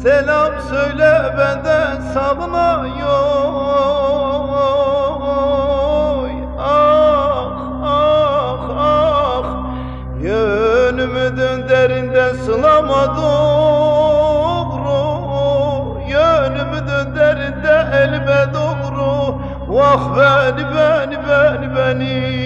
Selam söyle benden sağına yoy. Ah ah ah, yönümü dönderinden sılama doğru. Yönümü dönderinde elime doğru. Vah beni.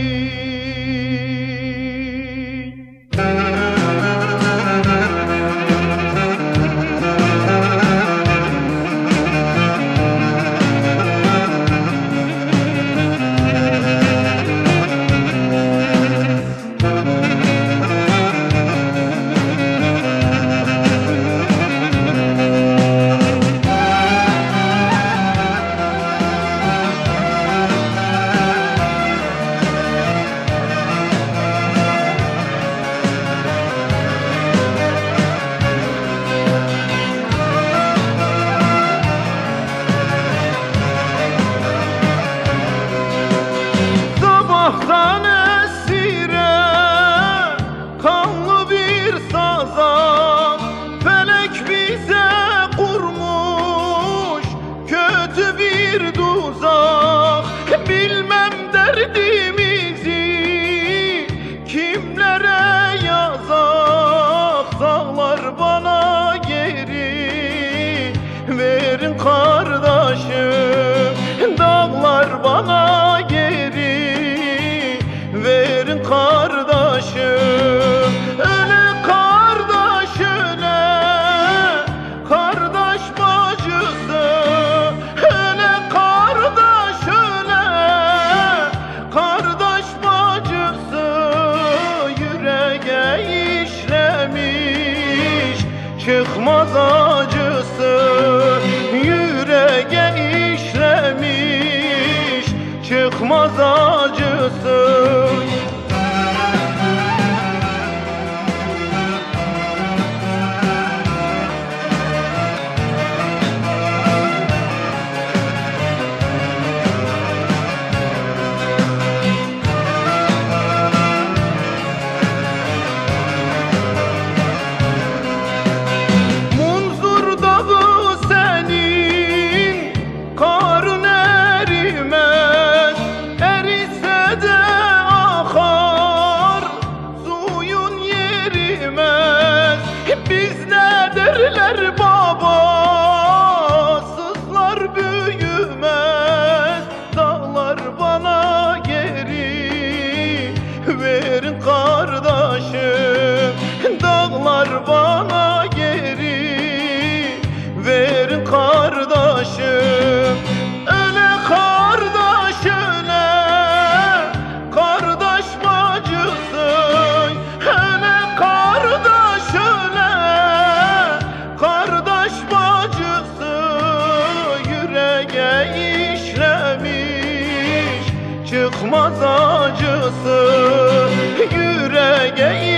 Sabahtan esire kanlı bir sazan, felek bize kurmuş kötü bir tuzak. Bilmem derdimizi kimlere yazak. Dağlar bana geri verin kardeşim, dağlar bana geri verin kardeşim. Öyle kardeş öyle, kardeş bacısı. Öyle kardeş öyle, kardeş bacısı. Yüreğe işlemiş çıkmaz acısı. Yüreğe işlemiş çıkmaz acısı. Munzur dağı senin karın erimez, erise de akar suyun yerimez. Biz ne derler babasızlar büyümez. Dağlar bana geri verin kardeşim, dağlar bana geri verin kardeşim. Öyle kardeş öyle, kardeş bacısın. Öyle kardeş öyle, kardeş bacısı. Yüreğe işlemiş çıkmaz acısı. Yüreğe